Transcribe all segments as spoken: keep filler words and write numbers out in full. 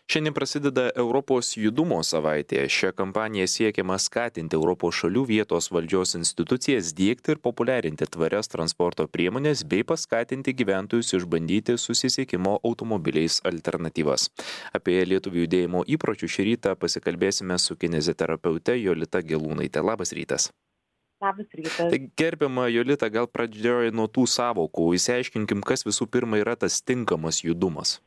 Šiandien prasideda Europos judumo savaitė. Šią kampaniją siekiama skatinti Europos šalių vietos valdžios institucijas diegti ir populiarinti tvarias transporto priemonės bei paskatinti gyventojus išbandyti susisiekimo automobiliais alternatyvas. Apie lietuvių judėjimo įpročių šį rytą pasikalbėsime su kineziterapeute Jolita Gelūnaite. Labas rytas. Labas rytas. Tai gerbiama Jolita, gal pradžioje nuo tų sąvokų. Įsiaiškinkim, kas visų pirma yra tas tinkamas judumas.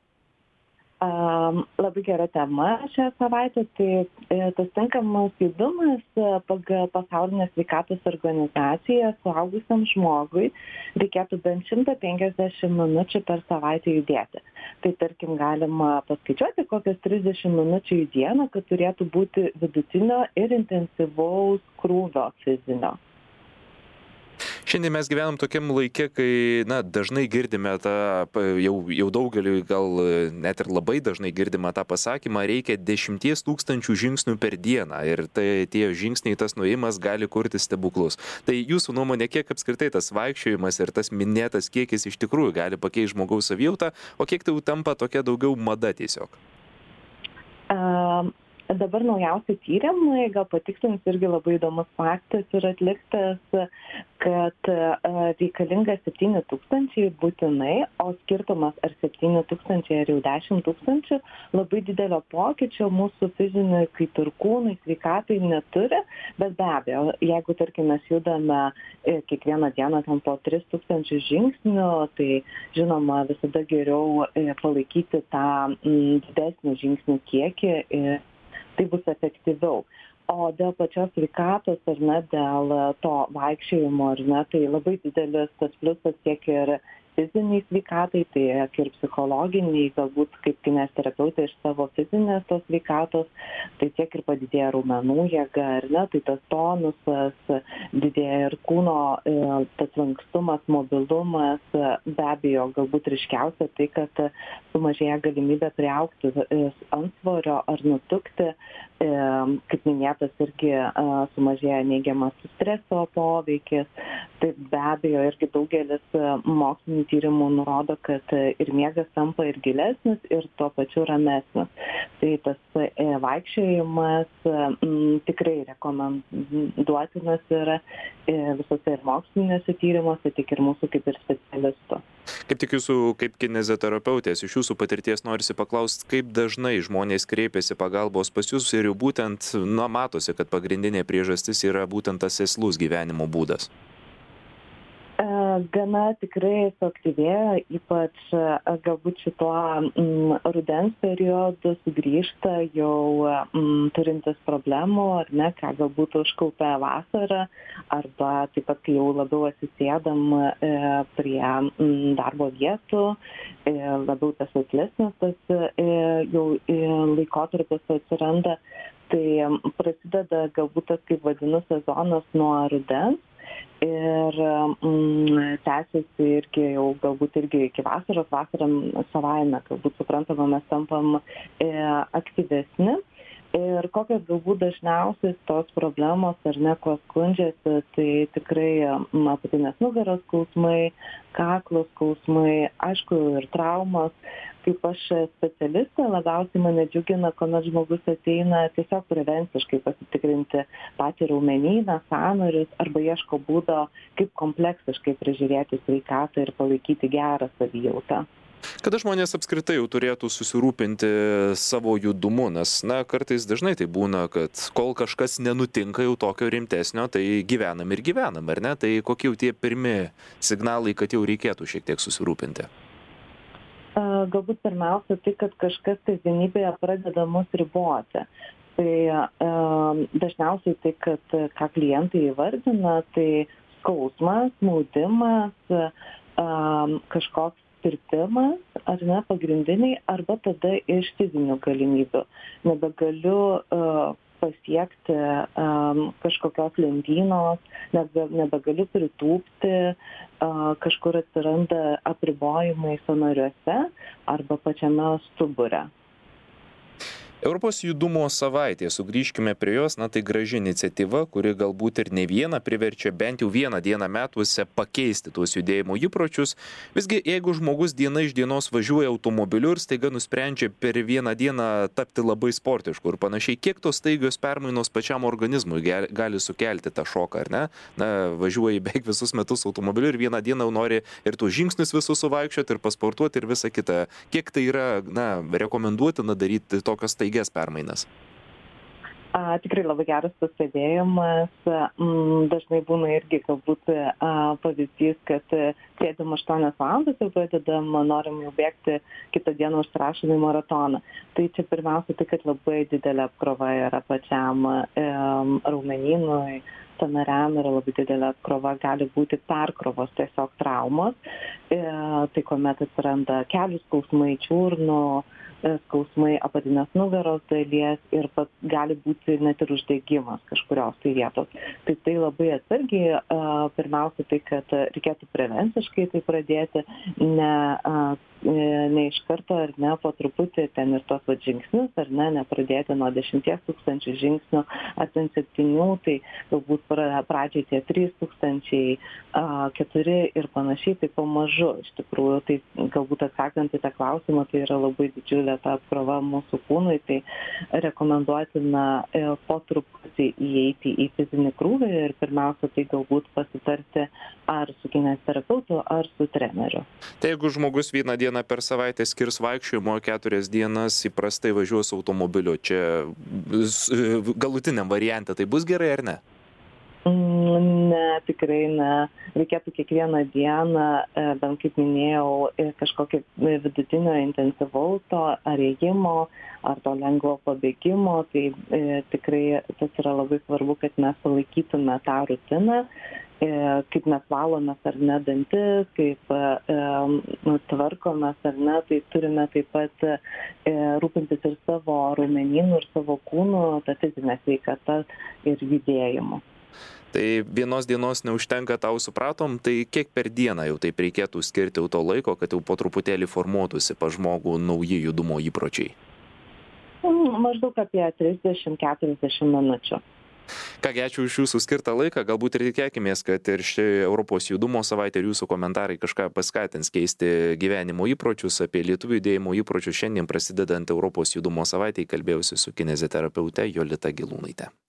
Um, labai gera tema šią savaitę, tai e, tas tinkamas judumas e, pagal Pasaulinę sveikatos organizaciją suaugusiam žmogui reikėtų bent šimtą penkiasdešimt minučių per savaitę judėti. Tai tarkim galima paskaičiuoti kokias trisdešimt minučių į dieną, kad turėtų būti vidutinio ir intensyvaus krūvio fizinio. Šiandien mes gyvenam tokiam laike, kai na, dažnai girdime tą, jau, jau daugeliu gal net ir labai dažnai girdime tą pasakymą, reikia dešimties tūkstančių žingsnių per dieną ir tai tie žingsniai, tas nuėjimas gali kurti stebuklus. Tai jūsų nuomonė, kiek apskritai tas vaikščiojimas ir tas minėtas kiekis iš tikrųjų gali pakeisti žmogaus savijautą, o kiek tai tampa tokia daugiau mada tiesiog? Um. Dabar naujausi tyrimai, gal patikslins irgi labai įdomus faktas yra atliktas, kad reikalinga septyni tūkstančiai būtinai, o skirtumas ar septyni tūkstančiai ar jau dešimt tūkstančių labai didelio pokyčio mūsų fiziniui kaip ir kūnui, sveikatai neturi, bet be abejo, jeigu tarkim mes judame kiekvieną dieną ten po tris tūkstančius žingsnių, tai žinoma visada geriau palaikyti tą didesnį žingsnių kiekį ir tai bus efektyviau. O dėl pačios sveikatos ar ne, dėl to vaikščiojimo ar ne, tai labai didelis tas pliusas tiek ir fiziniai sveikatai, tiek ir psichologiniai, galbūt kaip kineziterapeutė iš savo fizinės tos sveikatos, tai tiek ir padidėja raumenų jėga, ar ne, tai tas tonusas, didėja ir kūno tas lankstumas, mobilumas, be abejo, galbūt ryškiausia tai, kad sumažėja galimybė priaugti antsvorio ar nutukti, kaip minėtas irgi sumažėja neigiamas streso poveikis, tai be abejo irgi daugelis mokslinių tyrimų nurodo, kad ir miegas tampa ir gilesnis, ir tuo pačiu ramesnis. Tai tas vaikščiojimas m, tikrai rekomenduotinas yra visose ir mokslinėse tyrimuose, tik ir mūsų kaip ir specialistų. Kaip tik jūsų, kaip kineziterapeutės, iš jūsų patirties norisi paklausti, kaip dažnai žmonės kreipiasi pagalbos pas jūs ir jau būtent, na, matosi, kad pagrindinė priežastis yra būtent tas sėslus gyvenimo būdas. Gana tikrai suaktyvėjo, ypač galbūt šituo m, rudens periodu sugrįžta jau m, turintis problemų, ar ne, ką galbūt užkaupė vasarą, arba taip pat, kai jau labiau atsisėdam e, prie m, darbo vietų, e, labiau tas atlesnis tas e, jau e, laikotarpis atsiranda, tai prasideda galbūt tas, kaip vadinu, sezonas nuo rudens. Ir mm, tęsiasi irgi jau galbūt irgi iki vasaros, vasaram savaime, galbūt suprantama, mes tampam e, aktyvesni. Ir kokios galbūt dažniausiai tos problemos ar ne, kuo skundžiasi, tai tikrai apatinės nugaros skausmai, kaklo skausmai, aišku ir traumos. Kaip aš specialistė, labiausiai mane džiugina, kuomet žmogus ateina tiesiog prevenciškai pasitikrinti patį raumenyną, sąnarius arba ieško būdo, kaip kompleksiškai prižiūrėti sveikatą ir palaikyti gerą savijautą. Kada žmonės apskritai jau turėtų susirūpinti savo judumu, nes, na, kartais dažnai tai būna, kad kol kažkas nenutinka jau tokio rimtesnio, tai gyvenam ir gyvenam, ar ne? Tai kokie jau tie pirmi signalai, kad jau reikėtų šiek tiek susirūpinti? Galbūt pirmiausia tai, kad kažkas kasdienybėje pradeda mus riboti. Tai e, dažniausiai tai, kad ką klientai įvardina, tai skausmas, maudimas, e, kažkoks tirpimas, ar ne, pagrindiniai, arba tada iš fizinių galimybių. Nebegaliu uh, pasiekti um, kažkokios lentynos, nebe, nebegaliu pritūpti, uh, kažkur atsiranda apribojimai sąnariuose arba pačiame stubure. Europos judumo savaitė, sugrįžkime prie jos, na tai graži iniciatyva, kuri galbūt ir ne vieną priverčia bent jau vieną dieną metuose pakeisti tuos judėjimo įpročius. Visgi, jeigu žmogus diena iš dienos važiuoja automobiliu ir staiga nusprendžia per vieną dieną tapti labai sportišku ir panašiai, kiek tos staigios permainos pačiam organizmui gali sukelti tą šoką, ar ne? Na, važiuoji beveik visus metus automobiliu ir vieną dieną nori ir tuos žingsnius visus suvaikščioti ir pasportuoti ir visa kita. Kiek tai yra, na, rekomenduotina daryti tokias staigias permainas? A, tikrai labai geras pastebėjimas. Mm, dažnai būna irgi galbūt a, pavyzdys, kad sėdam aštuonias valandas ir pradedam, norim jau bėgti kitą dieną užsirašom į maratoną. Tai čia pirmiausia tai, kad labai didelė apkrova yra pačiam e, raumenynui, sąnariam yra labai didelė apkrova, gali būti perkrovos, tiesiog traumos. E, tai kuomet atsiranda kelių skausmai, čiurnų, skausmai apatinės nugaros dalies ir pats gali būti net ir uždegimas kažkurios tai vietos. Tai tai labai atsargiai, pirmiausia tai, kad reikėtų prevenciškai tai pradėti, ne, ne iš karto ar ne, po truputį ten ir tos vat žingsnius, ar ne, nepradėti nuo dešimties tūkstančių žingsnių ar ten septynių, tai galbūt pradžiai tie trys tūkstančiai, keturi ir panašiai, tai pamažu iš tikrųjų, tai galbūt atsakant į tą klausimą, tai yra labai didžiulė ta apkrova mūsų kūnui, tai rekomenduotina po truputį įeiti į fizinį krūvį ir pirmiausia tai galbūt pasitarti ar su kineziterapeutu, ar su treneriu. Tai jeigu žmogus vieną dieną per savaitę skirs vaikščiojimo, keturias dienas įprastai važiuos automobiliu, čia galutiniam variante, tai bus gerai ar ne? Ne, tikrai ne. Reikėtų kiekvieną dieną, bent kaip minėjau, kažkokio vidutinio intensyvaus to ar ėjimo, ar to lengvo pabėgimo. Tai e, tikrai tas yra labai svarbu, kad mes palaikytume tą rutiną, e, kaip mes valomės ar ne dantis, kaip e, nu, tvarkomės ar ne, tai turime taip pat e, rūpintis ir savo raumenynų, ir savo kūnų, tą fizinę sveikatą ir judėjimu. Tai vienos dienos neužtenka, tau supratom, tai kiek per dieną jau taip reikėtų skirti jau to laiko, kad jau po truputėlį formuotųsi pas žmogų nauji judumo įpročiai? Maždaug apie trisdešimt keturiasdešimt minučių. Kągi, ačiū už jūsų skirtą laiką, galbūt ir tikėkimės, kad ir ši Europos judumo savaitė ir jūsų komentarai kažką paskatins keisti gyvenimo įpročius. Apie lietuvių judėjimo įpročius šiandien prasidedant Europos judumo savaitei kalbėjausi su kineziterapeute Jolita Gilūnaite.